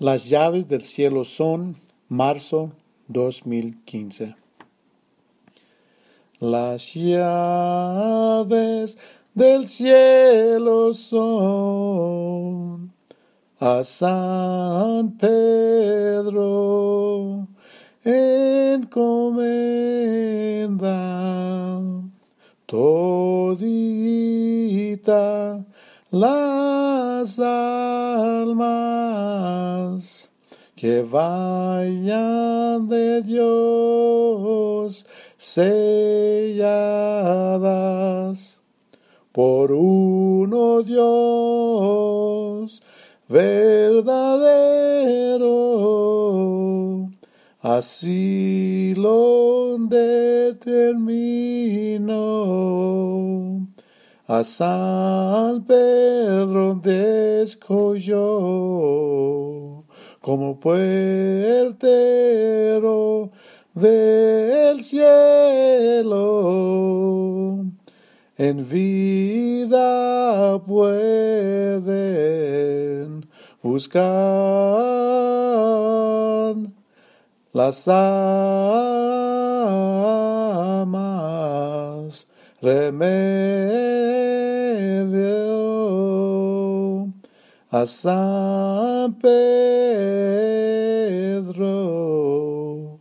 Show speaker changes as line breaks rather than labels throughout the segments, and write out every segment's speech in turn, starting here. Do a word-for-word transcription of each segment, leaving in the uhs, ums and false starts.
Las llaves del cielo son marzo dos mil quince. Las llaves del cielo son a San Pedro encomenda todita las almas que vayan de Dios selladas por uno Dios verdadero. Así lo determinó a San Pedro descolló como puertero del cielo. En vida pueden buscar las almas remedio a San Pedro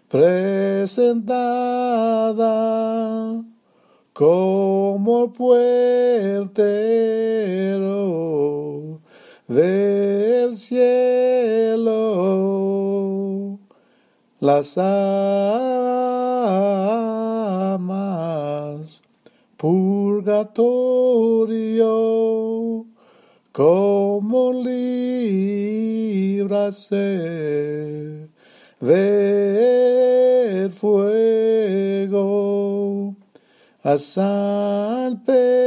presentada como puertero del cielo. Las almas purgatorio como librarse del fuego a San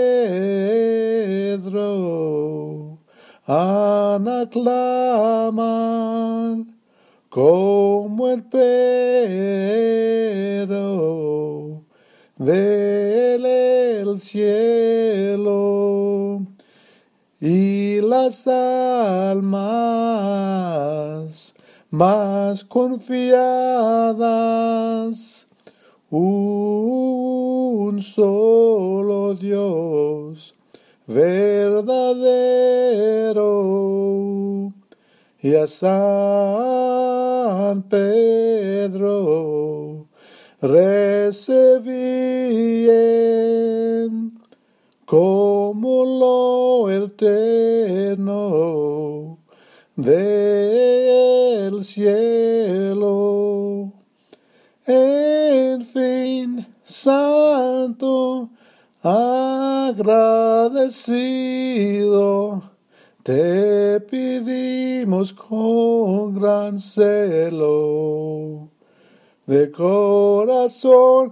Pedro han aclamar como el pero del cielo, y las almas más confiadas un solo Dios verdadero, y a San Pedro recibían como lo eterno del cielo. En fin, santo, agradecido, te pedimos con gran celo, de corazón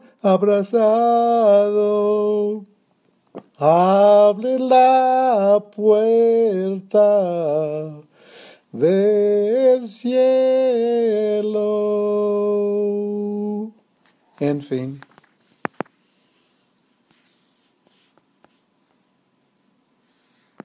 abrazado, abre la puerta del cielo. En fin.